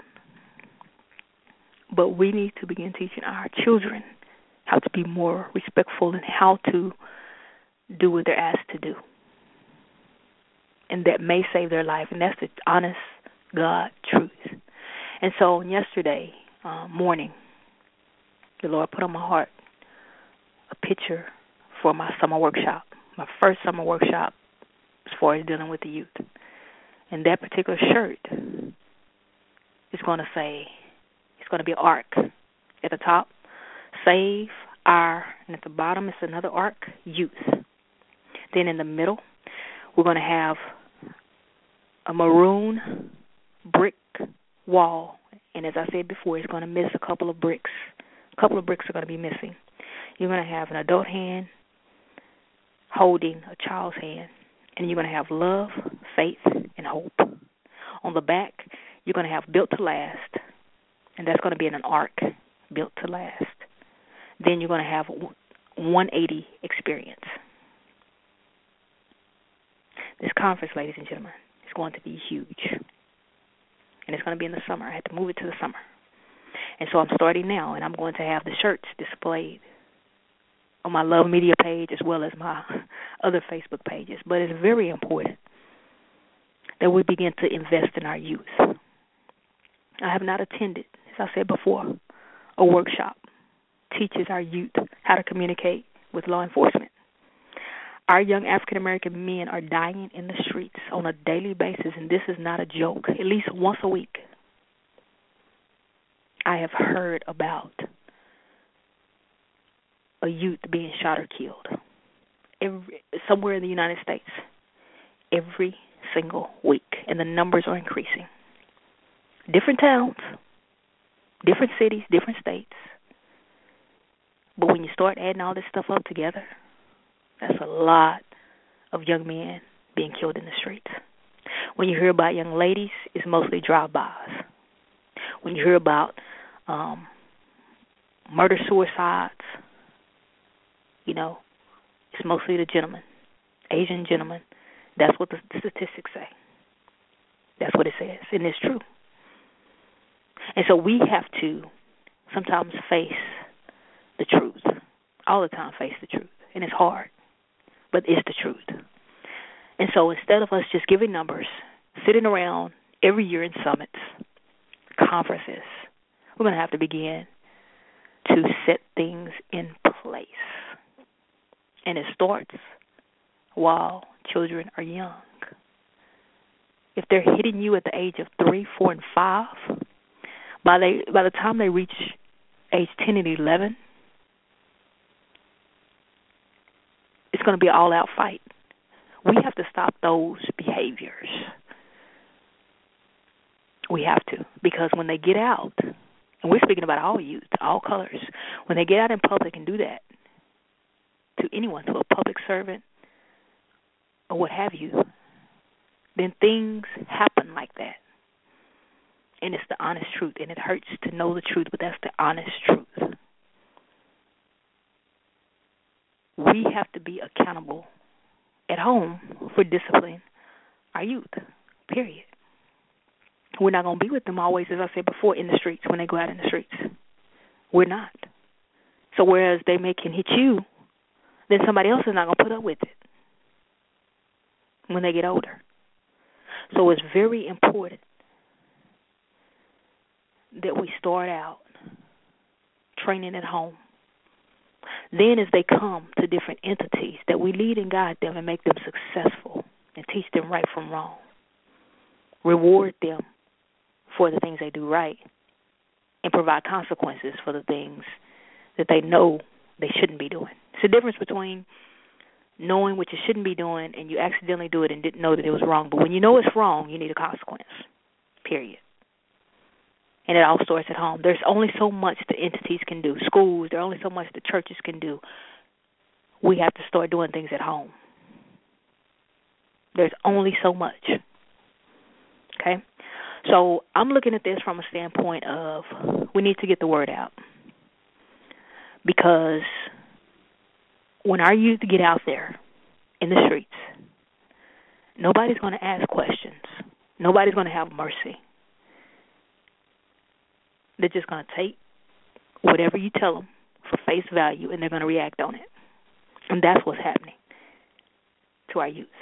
But we need to begin teaching our children how to be more respectful and how to do what they're asked to do. And that may save their life, and that's the honest God truth. And so yesterday morning, the Lord put on my heart a picture for my summer workshop, my first summer workshop as far as dealing with the youth. And that particular shirt is going to say, it's going to be an arc. At the top, save our, and at the bottom it's another arc, youth. Then in the middle, we're going to have a maroon brick wall. And as I said before, it's going to miss a couple of bricks. A couple of bricks are going to be missing. You're going to have an adult hand holding a child's hand. And you're going to have love, faith, and hope. On the back, you're going to have built to last. And that's going to be in an arc, built to last. Then you're going to have 180 experience. This conference, ladies and gentlemen, is going to be huge. And it's going to be in the summer. I had to move it to the summer. And so I'm starting now, and I'm going to have the shirts displayed on my Love Media page as well as my other Facebook pages. But it's very important that we begin to invest in our youth. I have not attended, as I said before, a workshop teaches our youth how to communicate with law enforcement. Our young African-American men are dying in the streets on a daily basis, and this is not a joke, at least once a week. I have heard about a youth being shot or killed somewhere in the United States every single week, and the numbers are increasing. Different towns, different cities, different states. But when you start adding all this stuff up together, that's a lot of young men being killed in the streets. When you hear about young ladies, it's mostly drive-bys. When you hear about murder-suicides, it's mostly the gentlemen, Asian gentlemen. That's what the statistics say. That's what it says, and it's true. And so we have to sometimes face the truth. All the time face the truth. And it's hard, but it's the truth. And so instead of us just giving numbers, sitting around every year in summits, conferences, we're going to have to begin to set things in place. And it starts while children are young. If they're hitting you at the age of 3, 4, and 5, by the time they reach age 10 and 11, it's going to be an all-out fight. We have to stop those behaviors. We have to, because when they get out, and we're speaking about all youth, all colors, when they get out in public and do that to anyone, to a public servant or what have you, then things happen like that. And it's the honest truth, and it hurts to know the truth, but that's the honest truth. We have to be accountable at home for disciplining our youth, period. We're not going to be with them always, as I said before, in the streets, when they go out in the streets. We're not. So whereas they can hit you, then somebody else is not going to put up with it when they get older. So it's very important that we start out training at home. Then as they come to different entities, that we lead and guide them and make them successful and teach them right from wrong. Reward them for the things they do right and provide consequences for the things that they know they shouldn't be doing. It's the difference between knowing what you shouldn't be doing and you accidentally do it and didn't know that it was wrong. But when you know it's wrong, you need a consequence, period. And it all starts at home. There's only so much the entities can do. Schools, there's only so much the churches can do. We have to start doing things at home. There's only so much. Okay? So I'm looking at this from a standpoint of we need to get the word out. Because when our youth get out there in the streets, nobody's going to ask questions. Nobody's going to have mercy. They're just going to take whatever you tell them for face value, and they're going to react on it. And that's what's happening to our youth.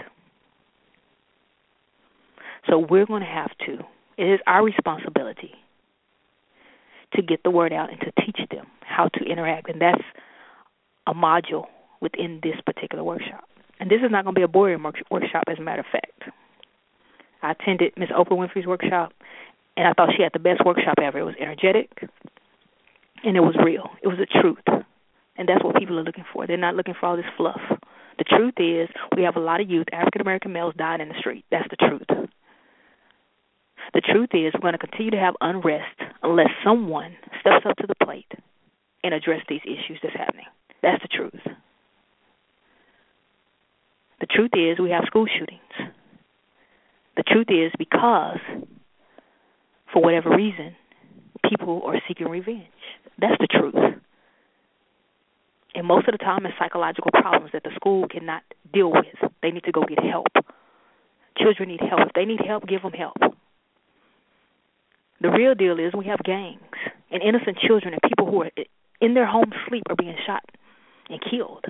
So we're going to have to, it is our responsibility to get the word out and to teach them how to interact. And that's a module within this particular workshop. And this is not going to be a boring workshop, as a matter of fact. I attended Miss Oprah Winfrey's workshop, and I thought she had the best workshop ever. It was energetic, and it was real. It was the truth. And that's what people are looking for. They're not looking for all this fluff. The truth is we have a lot of youth, African-American males, dying in the street. That's the truth. The truth is we're going to continue to have unrest unless someone steps up to the plate and address these issues that's happening. That's the truth. The truth is we have school shootings. The truth is because, for whatever reason, people are seeking revenge. That's the truth. And most of the time it's psychological problems that the school cannot deal with. They need to go get help. Children need help. If they need help, give them help. The real deal is we have gangs, and innocent children and people who are in their home sleep are being shot and killed.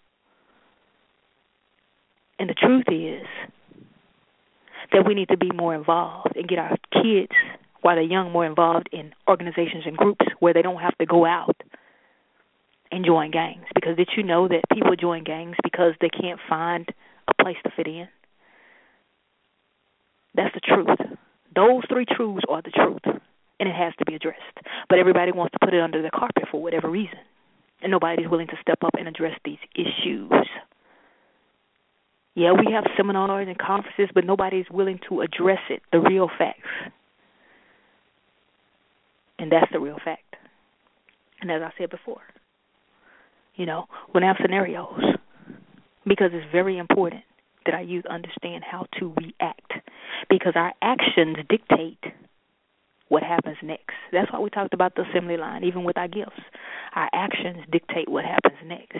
And the truth is that we need to be more involved and get our kids, while they're young, more involved in organizations and groups where they don't have to go out and join gangs. Because did you know that people join gangs because they can't find a place to fit in? That's the truth. Those three truths are the truth, and it has to be addressed. But everybody wants to put it under the carpet for whatever reason, and nobody's willing to step up and address these issues. Yeah, we have seminars and conferences, but nobody's willing to address it, the real facts. And that's the real fact. And as I said before, we're going to have scenarios because it's very important that our youth understand how to react, because our actions dictate what happens next. That's why we talked about the assembly line, even with our gifts. Our actions dictate what happens next.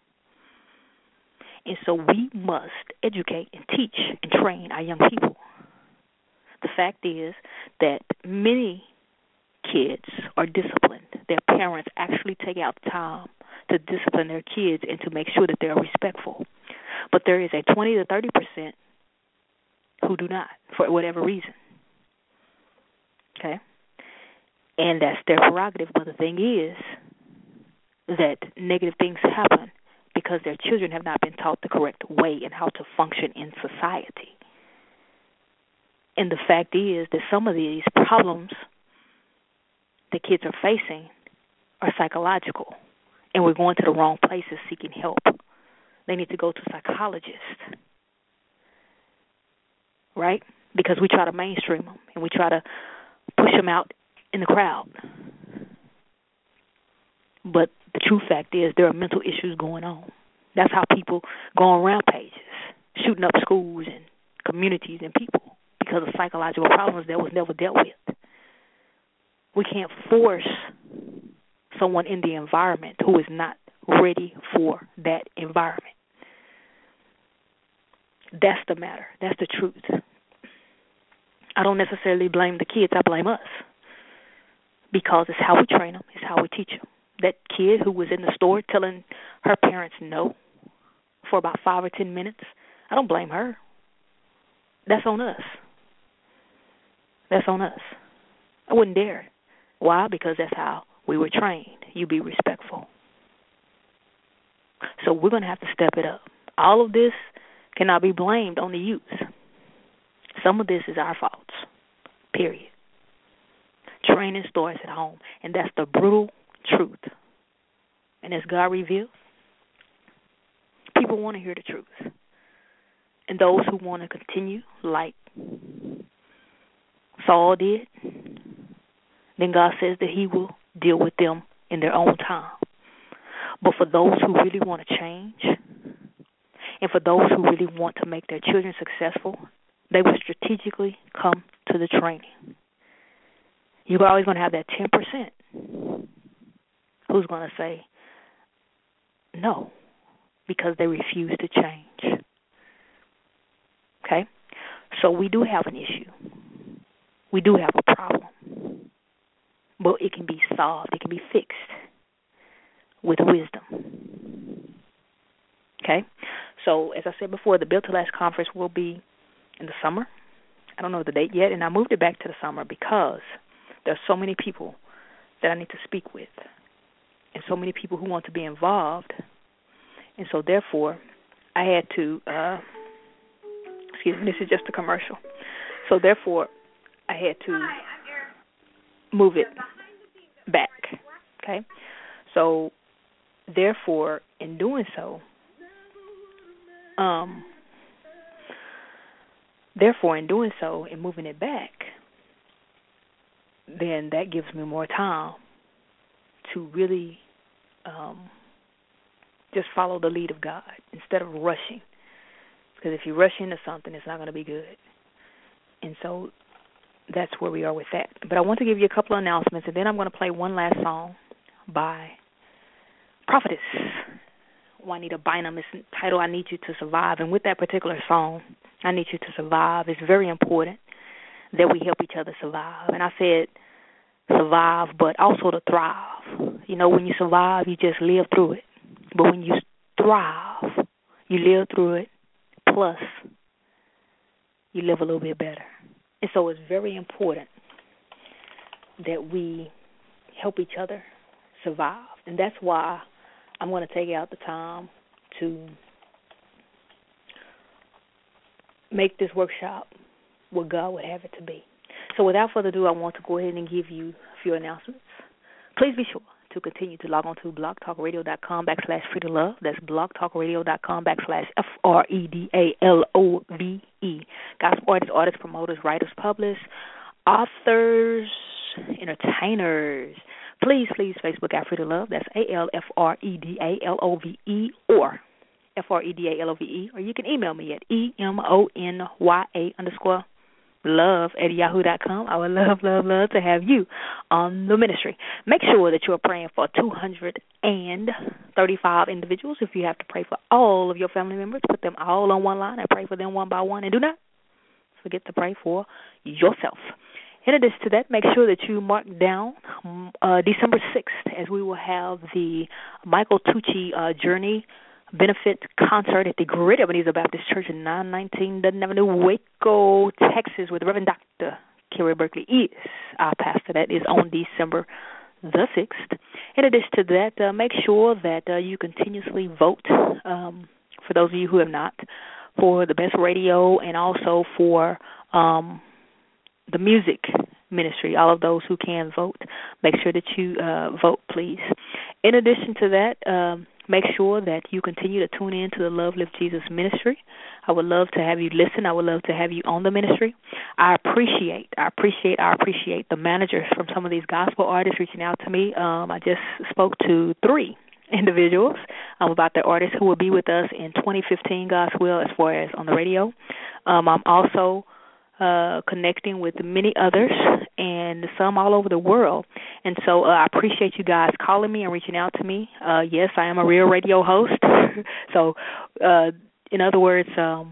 And so we must educate and teach and train our young people. The fact is that many kids are disciplined. Their parents actually take out time to discipline their kids and to make sure that they're respectful. But there is a 20 to 30% who do not, for whatever reason. Okay? And that's their prerogative. But the thing is that negative things happen because their children have not been taught the correct way and how to function in society. And the fact is that some of these problems that kids are facing are psychological, and we're going to the wrong places seeking help. They need to go to psychologists right? Because we try to mainstream them and we try to push them out in the crowd. But the true fact is there are mental issues going on. That's how people go on rampages, shooting up schools and communities and people because of psychological problems that was never dealt with. We can't force someone in the environment who is not ready for that environment. That's the matter. That's the truth. I don't necessarily blame the kids. I blame us because it's how we train them. It's how we teach them. That kid who was in the store telling her parents no for about 5 or 10 minutes, I don't blame her. That's on us. That's on us. I wouldn't dare. Why? Because that's how we were trained. You be respectful. So we're going to have to step it up. All of this cannot be blamed on the youth. Some of this is our faults, period. Training starts at home, and that's the brutal truth. And as God reveals, people want to hear the truth. And those who want to continue like Saul did, then God says that he will deal with them in their own time. But for those who really want to change, and for those who really want to make their children successful, they will strategically come to the training. You're always going to have that 10% who's going to say no because they refuse to change. Okay? So we do have an issue. We do have a problem. But it can be solved. It can be fixed with wisdom. Okay? So, as I said before, the Built to Last conference will be in the summer. I don't know the date yet, and I moved it back to the summer because there are so many people that I need to speak with and so many people who want to be involved. And so, therefore, I had to, this is just a commercial. So, therefore, I had to move it back. Okay? So, therefore, in doing so, in moving it back, then that gives me more time to really just follow the lead of God instead of rushing. Because if you rush into something, it's not going to be good. And so that's where we are with that. But I want to give you a couple of announcements, and then I'm going to play one last song by Prophetess Juanita Bynum. It's entitled I Need You to Survive. And with that particular song, I Need You to Survive, it's very important that we help each other survive. And I said survive, but also to thrive. You know, when you survive, you just live through it. But when you thrive, you live through it, plus you live a little bit better. And so it's very important that we help each other survive. And that's why I'm going to take out the time to make this workshop what God would have it to be. So without further ado, I want to go ahead and give you a few announcements. Please be sure to continue to log on to blogtalkradio.com/freedolove. That's blogtalkradio.com/FREDALOVE. Gospel artists, promoters, writers, publishers, authors, entertainers. Please, Facebook at Free to Love. That's ALFREDALOVE or FREDALOVE. Or you can email me at EMONYA_love@yahoo.com. I would love to have you on the ministry. Make sure that you are praying for 235 individuals. If you have to pray for all of your family members, put them all on one line and pray for them one by one. And do not forget to pray for yourself. In addition to that, make sure that you mark down December 6th as we will have the Michael Tucci Journey benefit concert at the Great Ebenezer Baptist Church in 919 Dutton Avenue, Waco, Texas, with Reverend Dr. Kerry Berkeley is our pastor. That is on December the 6th. In addition to that, make sure that you continuously vote, for those of you who have not, for the best radio and also for the music ministry. All of those who can vote, make sure that you vote, please. In addition to that, make sure that you continue to tune in to the Love Lift Jesus ministry. I would love to have you listen. I would love to have you on the ministry. I appreciate the managers from some of these gospel artists reaching out to me. I just spoke to 3 individuals about the artists who will be with us in 2015, God's will, as far as on the radio. I'm also connecting with many others and some all over the world. And so I appreciate you guys calling me and reaching out to me. Yes, I am a real radio host. So in other words, I'll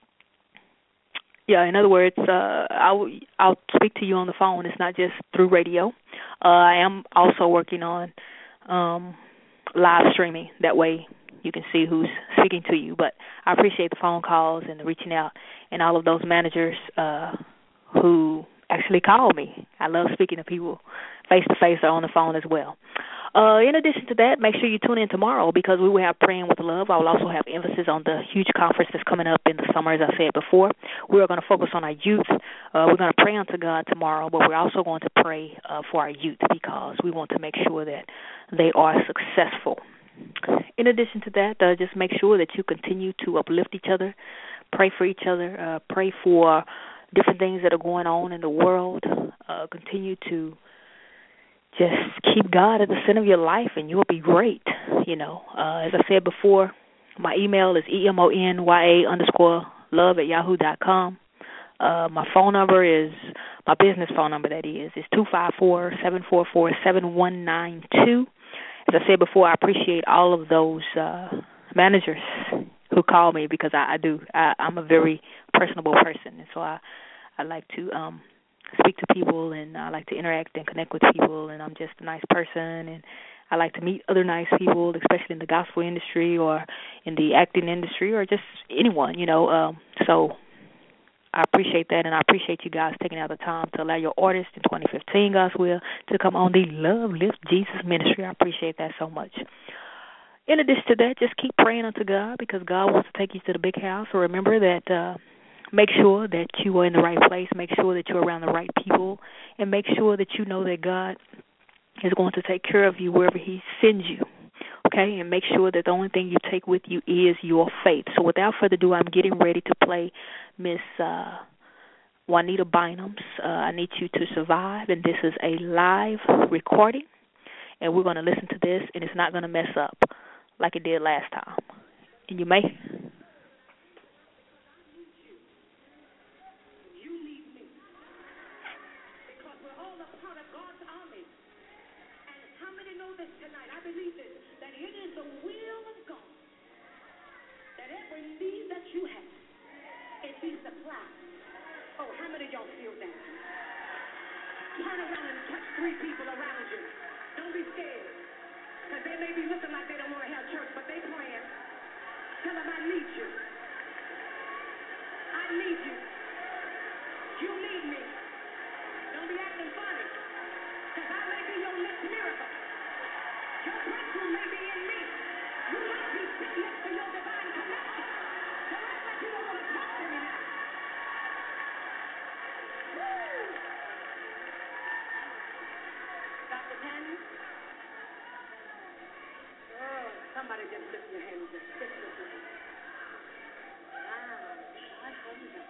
speak to you on the phone. It's not just through radio. I am also working on live streaming. That way you can see who's speaking to you. But I appreciate the phone calls and the reaching out and all of those managers who actually call me. I love speaking to people face-to-face or on the phone as well. In addition to that, make sure you tune in tomorrow because we will have Praying with Love. I will also have emphasis on the huge conference that's coming up in the summer, as I said before. We are going to focus on our youth. We're going to pray unto God tomorrow, but we're also going to pray for our youth because we want to make sure that they are successful. In addition to that, just make sure that you continue to uplift each other, pray for each other, pray for different things that are going on in the world. Continue to just keep God at the center of your life, and you'll be great. As I said before, my email is emonya_love@yahoo.com. My phone number is, my business phone number, that is 254-744-7192. As I said before, I appreciate all of those managers who call me because I'm a very personable person, and so I like to speak to people, and I like to interact and connect with people, and I'm just a nice person, and I like to meet other nice people, especially in the gospel industry or in the acting industry or just anyone, so I appreciate that, and I appreciate you guys taking out the time to allow your artist in 2015, God's will, to come on the Love Lift Jesus ministry. I appreciate that so much. In addition to that, just keep praying unto God because God wants to take you to the big house. So remember that make sure that you are in the right place, make sure that you're around the right people, and make sure that you know that God is going to take care of you wherever He sends you. Okay, and make sure that the only thing you take with you is your faith. So without further ado, I'm getting ready to play Miss Juanita Bynum's I Need You to Survive, and this is a live recording, and we're going to listen to this, and it's not going to mess up like it did last time. And you may... Tonight, I believe this, that it is the will of God that every need that you have, it be supplied. Oh, how many of y'all feel that? Turn around and touch 3 people around you. Don't be scared, because they may be looking like they don't want to have church, but they praying. Tell them, I need you. I need you. You need me. Don't be acting funny, because I may be your next miracle. Your breakthrough may be in me. You might be sitting next to your divine connection. So act like you don't want to talk to me now. Woo! Dr. Penny? Oh, somebody just lift your hands. Just lift your hands. Wow. I love you.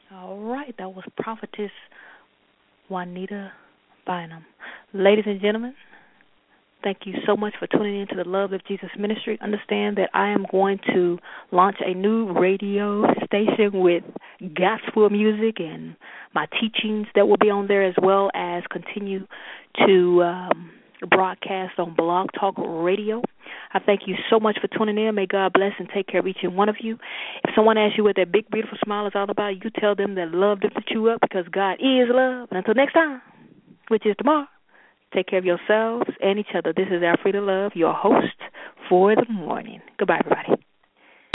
All right, that was Prophetess Juanita Bynum. Ladies and gentlemen, thank you so much for tuning in to the Love of Jesus Ministry. Understand that I am going to launch a new radio station with gospel music and my teachings that will be on there, as well as continue to broadcast on Blog Talk Radio. I thank you so much for tuning in. May God bless and take care of each and one of you. If someone asks you what that big, beautiful smile is all about, you tell them that love lifts you up, because God is love. And until next time, which is tomorrow, take care of yourselves and each other. This is Alfreda Love, your host for the morning. Goodbye, everybody.